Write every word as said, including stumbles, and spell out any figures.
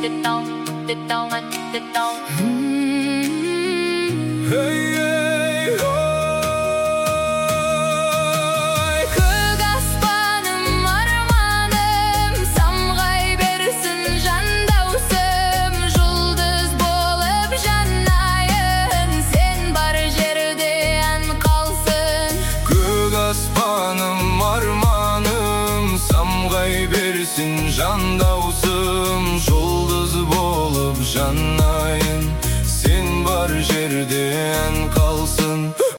Hey, hey, oy. Көк аспаным, арманым, самғай берсін жан даусым. Жұлдыз болып жанайын, сен бар жерде ән қалсын. Көк аспаным, арманым, самғай берсін жан даусым. Жұлдыз болып жанайын, сен бар жерде ән қалсын.